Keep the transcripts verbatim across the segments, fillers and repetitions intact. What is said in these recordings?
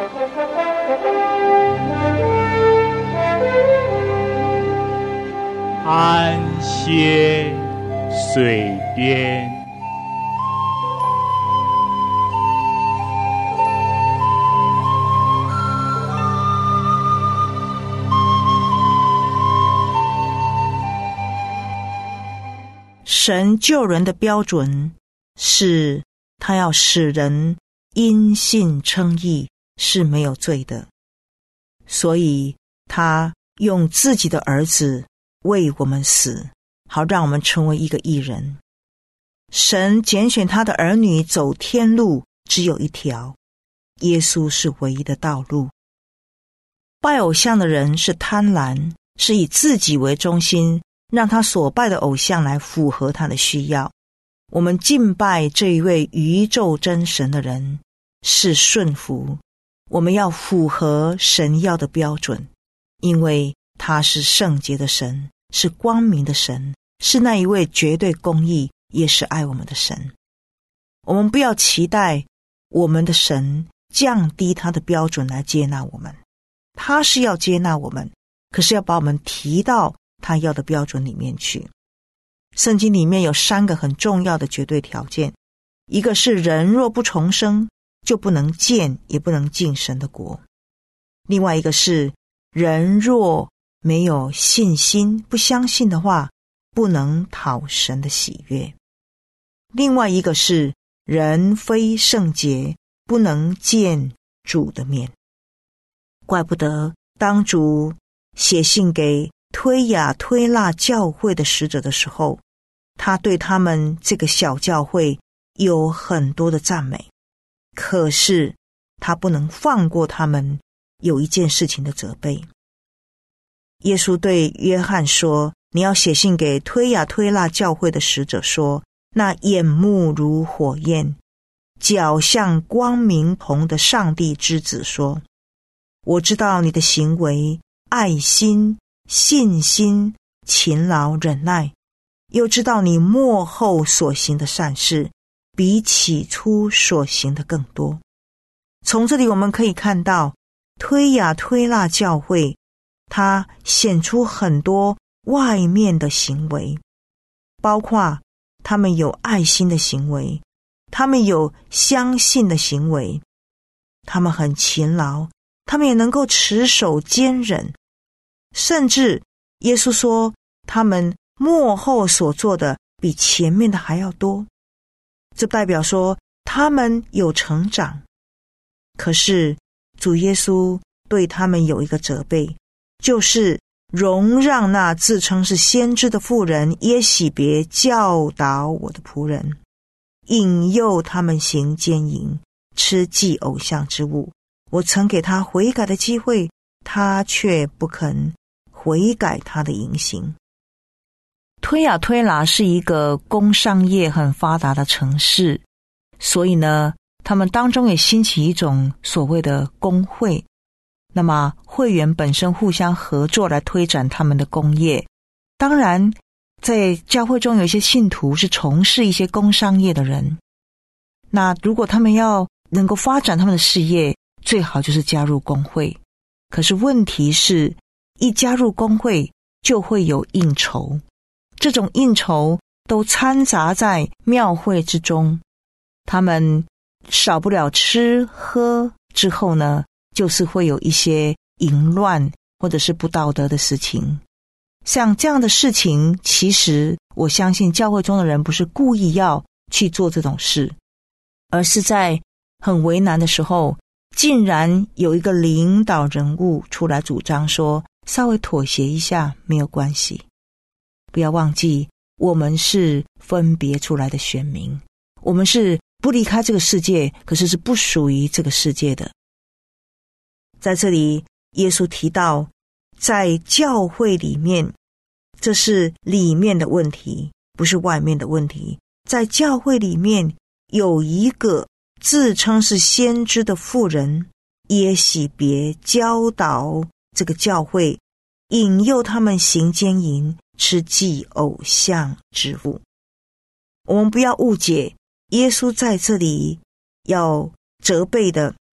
安歇水边。 神救人的标准是他要使人因信称义，是没有罪的，所以他用自己的儿子为我们死，好让我们成为一个义人。神拣选他的儿女走天路只有一条，耶稣是唯一的道路。拜偶像的人是贪婪，是以自己为中心，让他所拜的偶像来符合他的需要。我们敬拜这一位宇宙真神的人是顺服，我们要符合神要的标准，因为他是圣洁的神，是光明的神，是那一位绝对公义也是爱我们的神。我们不要期待我们的神降低他的标准来接纳我们，他是要接纳我们，可是要把我们提到他要的标准里面去。圣经里面有三个很重要的绝对条件，一个是人若不重生，就不能见也不能进神的国；另外一个是人若没有信心，不相信的话，不能讨神的喜悦；另外一个是人非圣洁，不能见主的面。怪不得当主写信给推雅推辣教会的使者的时候，他对他们这个小教会有很多的赞美，可是他不能放过他们有一件事情的责备。耶稣对约翰说，你要写信给推雅推辣教会的使者说，那眼目如火焰，脚像光明铜的上帝之子说，我知道你的行为，爱心、信心、勤劳、忍耐，又知道你末后所行的善事比起初所行的更多。从这里我们可以看到，推雅推辣教会它显出很多外面的行为，包括他们有爱心的行为，他们有相信的行为，他们很勤劳，他们也能够持守坚忍，甚至耶稣说他们末后所做的比前面的还要多，这代表说他们有成长。可是主耶稣对他们有一个责备，就是容让那自称是先知的妇人耶洗别教导我的仆人，引诱他们行奸淫，吃祭偶像之物。我曾给他悔改的机会，他却不肯悔改他的淫行。推雅推喇是一个工商业很发达的城市，所以呢，他们当中也兴起一种所谓的工会。那么会员本身互相合作来推展他们的工业。当然在教会中有一些信徒是从事一些工商业的人，那如果他们要能够发展他们的事业，最好就是加入工会。可是问题是，一加入工会就会有应酬，这种应酬都掺杂在庙会之中，他们少不了吃喝，之后呢就是会有一些淫乱或者是不道德的事情。像这样的事情，其实我相信教会中的人不是故意要去做这种事，而是在很为难的时候，竟然有一个领导人物出来主张说，稍微妥协一下没有关系。不要忘记，我们是分别出来的选民，我们是不离开这个世界，可是是不属于这个世界的。在这里耶稣提到，在教会里面，这是里面的问题，不是外面的问题。在教会里面有一个自称是先知的妇人耶洗别教导这个教会，引诱他们行奸淫，吃祭偶像之物。我们不要误解，耶稣在这里要责备的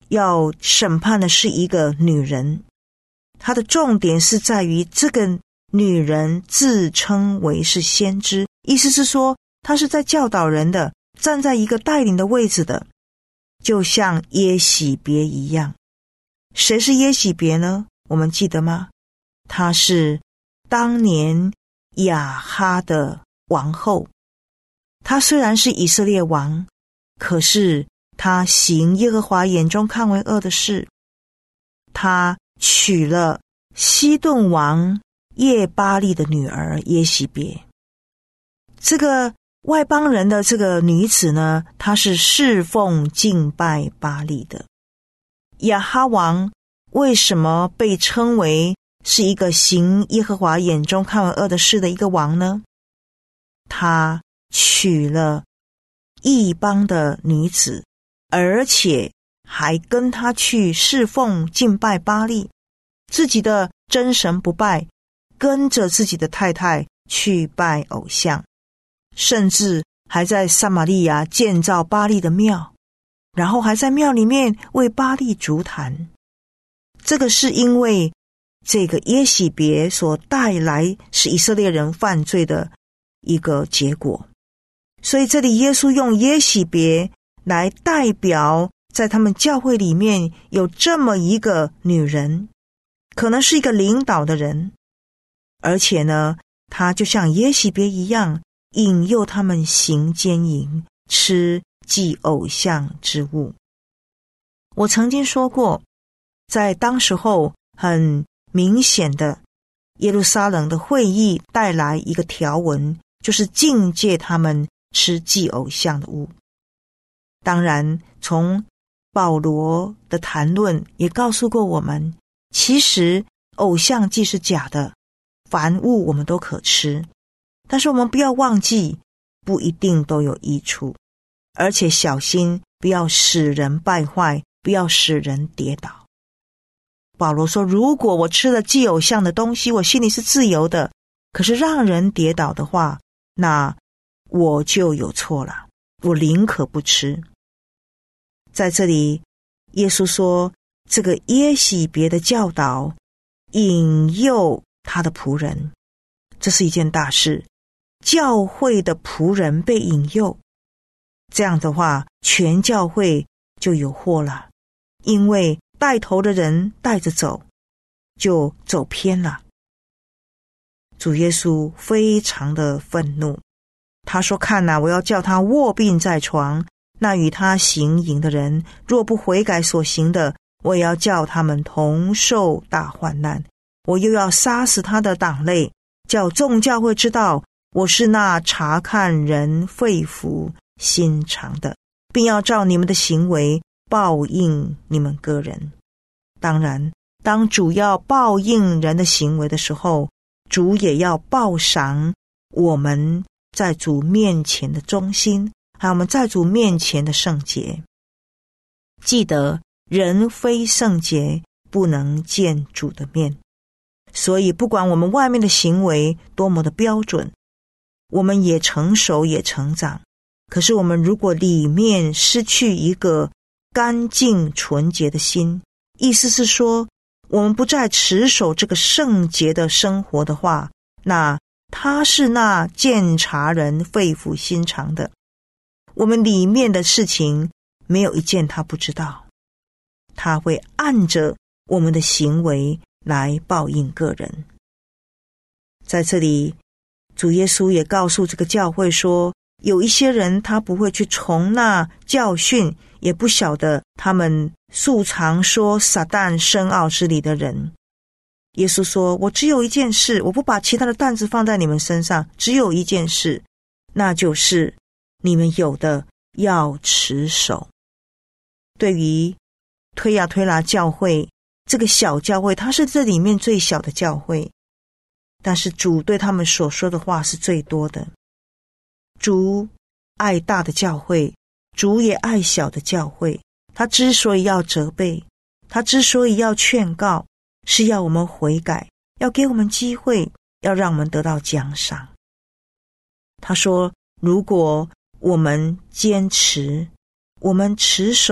要审判的是一个女人，她的重点是在于这个女人自称为是先知，意思是说她是在教导人的，站在一个带领的位置的，就像耶洗别一样。谁是耶洗别呢？我们记得吗？她是当年亚哈的王后，她虽然是以色列王，可是她行耶和华眼中看为恶的事，她娶了西顿王耶巴利的女儿耶洗别。这个外邦人的这个女子呢，她是侍奉敬拜巴利的。亚哈王为什么被称为是一个行耶和华眼中看为恶的事的一个王呢？他娶了异邦的女子，而且还跟他去侍奉敬拜巴利，自己的真神不拜，跟着自己的太太去拜偶像，甚至还在撒玛利亚建造巴利的庙，然后还在庙里面为巴利筑坛。这个是因为这个耶洗别所带来使以色列人犯罪的一个结果。所以这里耶稣用耶洗别来代表在他们教会里面有这么一个女人，可能是一个领导的人，而且呢，她就像耶洗别一样，引诱他们行奸淫，吃祭偶像之物。我曾经说过，在当时候很明显的耶路撒冷的会议带来一个条文，就是禁戒他们吃祭偶像的物。当然从保罗的谈论也告诉过我们，其实偶像既是假的，凡物我们都可吃，但是我们不要忘记，不一定都有益处，而且小心不要使人败坏，不要使人跌倒。保罗说，如果我吃了祭偶像的东西，我心里是自由的，可是让人跌倒的话，那我就有错了，我宁可不吃。在这里耶稣说，这个耶洗别的教导引诱他的仆人，这是一件大事。教会的仆人被引诱，这样的话全教会就有祸了，因为带头的人带着走，就走偏了。主耶稣非常的愤怒，他说，看哪，我要叫他卧病在床，那与他行淫的人若不悔改所行的，我也要叫他们同受大患难，我又要杀死他的党类，叫众教会知道我是那查看人肺腑心肠的，并要照你们的行为报应你们个人。当然，当主要报应人的行为的时候，主也要报赏我们在主面前的忠心，还有我们在主面前的圣洁。记得人非圣洁，不能见主的面。所以不管我们外面的行为多么的标准，我们也成熟也成长，可是我们如果里面失去一个干净纯洁的心，意思是说我们不再持守这个圣洁的生活的话，那他是那鉴察人肺腑心肠的，我们里面的事情没有一件他不知道，他会按着我们的行为来报应个人。在这里主耶稣也告诉这个教会说，有一些人他不会去从那教训，也不晓得他们素常说撒旦深奥之理的人。耶稣说，我只有一件事，我不把其他的担子放在你们身上，只有一件事，那就是你们有的要持守。对于推呀推拉教会，这个小教会，它是这里面最小的教会，但是主对他们所说的话是最多的。主爱大的教会，主也爱小的教会。他之所以要责备，他之所以要劝告，是要我们悔改，要给我们机会，要让我们得到奖赏。他说，如果我们坚持，我们持守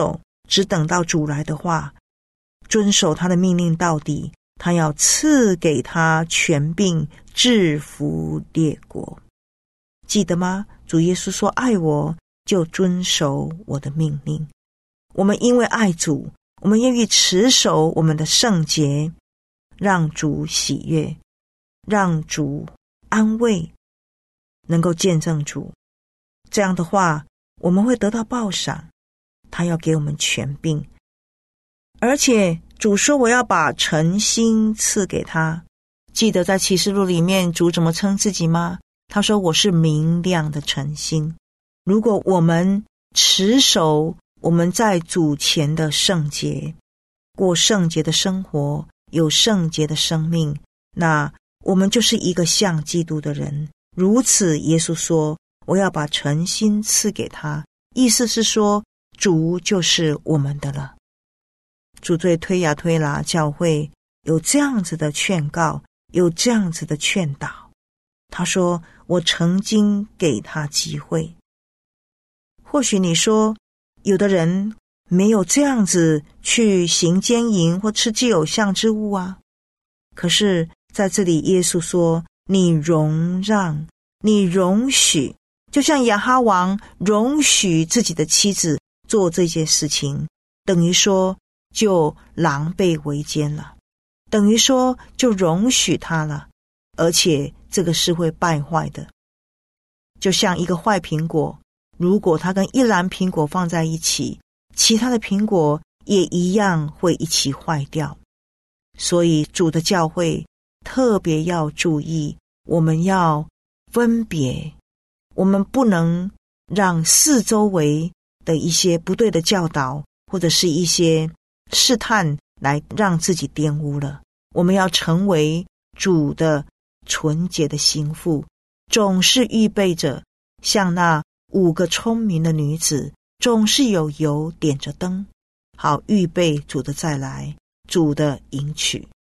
只等到主来的话，遵守他的命令到底，他要赐给他权柄，制服列国。记得吗？主耶稣说，爱我就遵守我的命令。我们因为爱主，我们愿意持守我们的圣洁，让主喜悦，让主安慰，能够见证主。这样的话，我们会得到报赏，他要给我们权柄。而且主说，我要把晨星赐给他。记得在启示录里面主怎么称自己吗？他说，我是明亮的晨星。如果我们持守我们在主前的圣洁，过圣洁的生活，有圣洁的生命，那我们就是一个像基督的人。如此耶稣说，我要把晨星赐给他，意思是说主就是我们的了。主对推雅推拿教会有这样子的劝告，有这样子的劝导。他说，我曾经给他机会。或许你说，有的人没有这样子去行奸淫或吃祭偶像之物啊。可是在这里耶稣说，你容让，你容许，就像亚哈王容许自己的妻子做这件事情，等于说就狼狈为奸了，等于说就容许他了，而且这个是会败坏的。就像一个坏苹果，如果它跟一篮苹果放在一起，其他的苹果也一样会一起坏掉。所以主的教会特别要注意，我们要分别，我们不能让四周围的一些不对的教导或者是一些试探来让自己玷污了。我们要成为主的纯洁的心腹，总是预备着，像那五个聪明的女子，总是有油点着灯，好预备主的再来，主的迎娶。